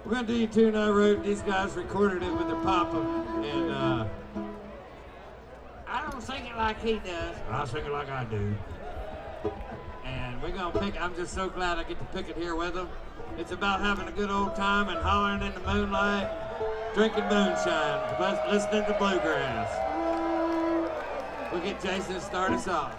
We're gonna do you a tune I wrote. These guys recorded it with their papa, and I don't sing it like he does. I sing it like I do. And we're gonna pick. I'm just so glad I get to pick it here with them. It's about having a good old time and hollering in the moonlight, drinking moonshine, listening to bluegrass. We'll get Jason to start us off.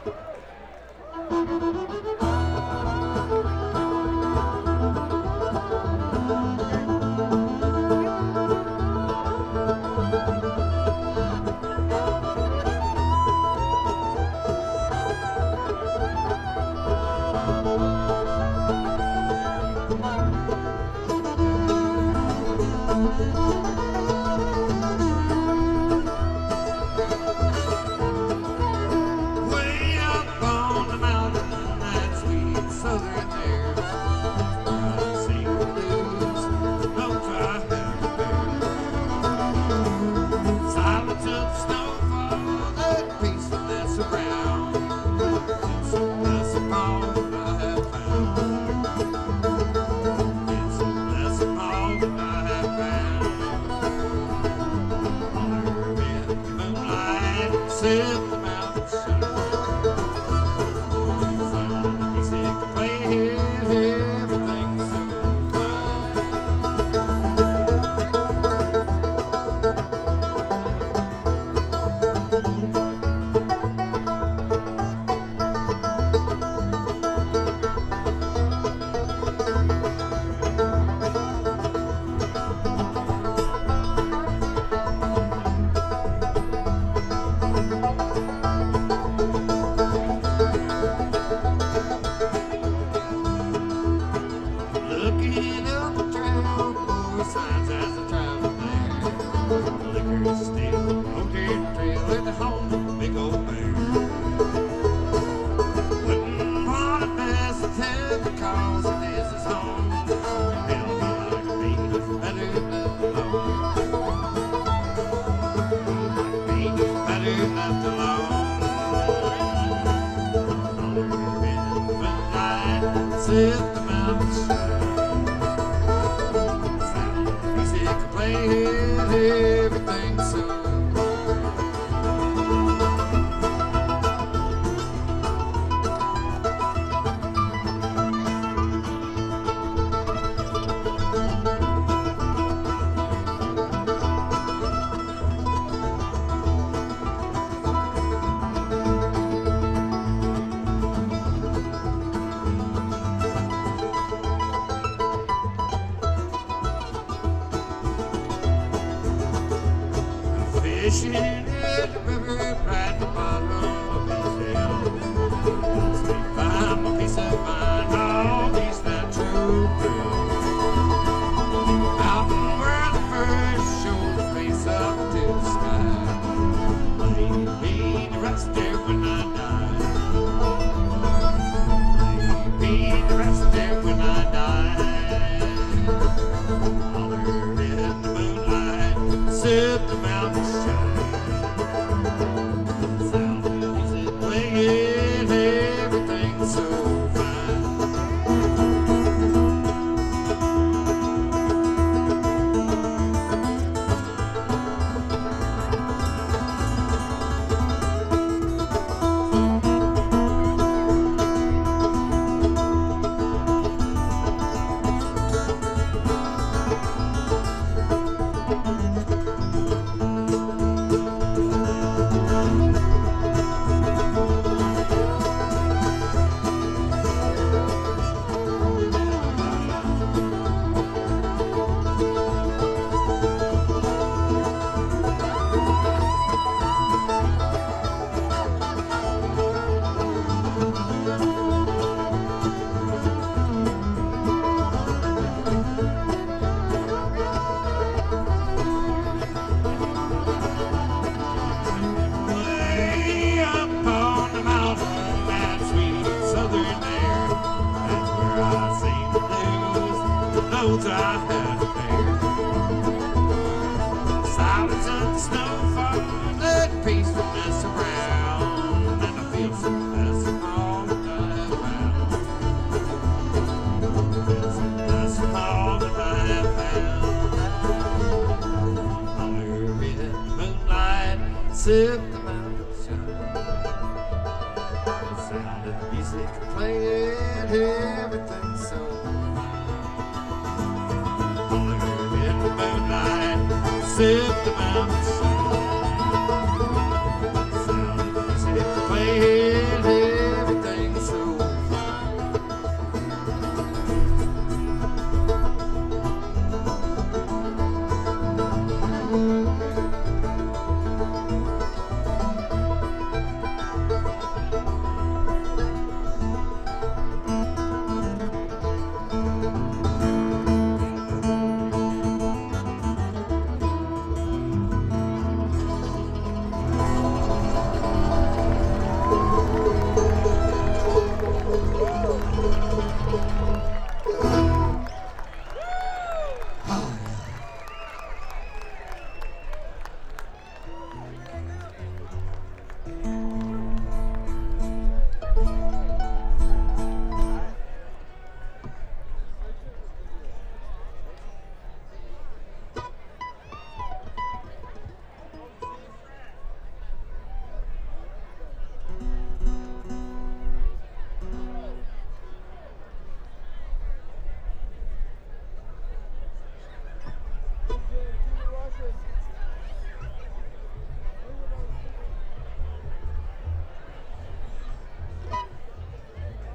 Fishing at the river, right at the bottom of his hill. Once they find my piece of mine, oh, he's that true thrill. Out where the first shore face up to the sky, lay me to rest there when I die. Lay me to rest there when I die. Holler in the moonlight, sip the mountain shine. sip the mountain sun. The sound of music playing, everything's so color in the moonlight, sip the mountain sun. The sound of music playing, everything's so Keep watching.